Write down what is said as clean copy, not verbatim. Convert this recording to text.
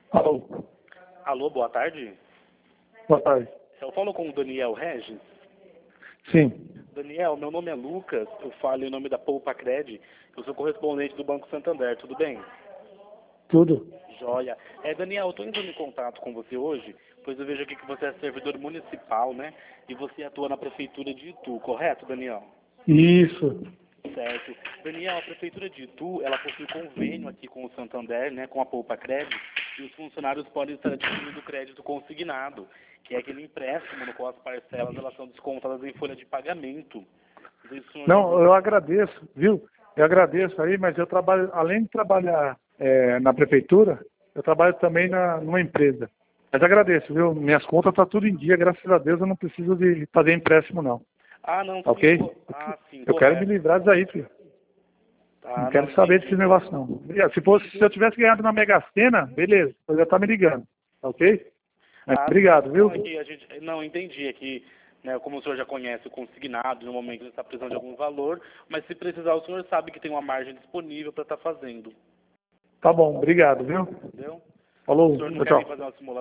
Alô, Alô, boa tarde. boa tarde. Eu falo com o Daniel Regis. Sim, Daniel, meu nome é Lucas, eu falo em nome da Poupa Cred, eu sou correspondente do Banco Santander, tudo bem? tudo. Joia. Daniel, eu estou entrando em contato com você hoje, pois eu vejo aqui que você é servidor municipal, né? E você atua na Prefeitura de Itu, correto, Daniel? Isso. Certo. Daniel, a Prefeitura de Itu, ela possui convênio aqui com o Santander, né, com a Poupa Cred, e os funcionários podem estar adquirindo crédito consignado, que é aquele empréstimo no qual as parcelas elas são descontadas em folha de pagamento. Não sei se o senhor já Não, ouviu. eu agradeço, viu? Eu agradeço aí, mas eu trabalho, além de trabalhar na prefeitura, eu trabalho também numa empresa. Mas agradeço, viu? Minhas contas estão tudo em dia, graças a Deus eu não preciso de fazer empréstimo, não. Ah, não, sim, Ok? sim, Eu quero me correto. livrar disso aí, filho. Não Ah, não, quero saber entendi. desse negócio, não. Se eu tivesse ganhado na Mega Sena, beleza, eu já tá me ligando. Ok? Mas Ah, sim, obrigado, não, viu? é que a gente, não, entendi, é que, né, como o senhor já conhece o consignado, no momento ele está precisando de algum valor, mas se precisar o senhor sabe que tem uma margem disponível para estar fazendo, Tá bom, obrigado, viu? entendeu? O Falou, senhor não tchau, quer nem tchau. fazer uma simulação?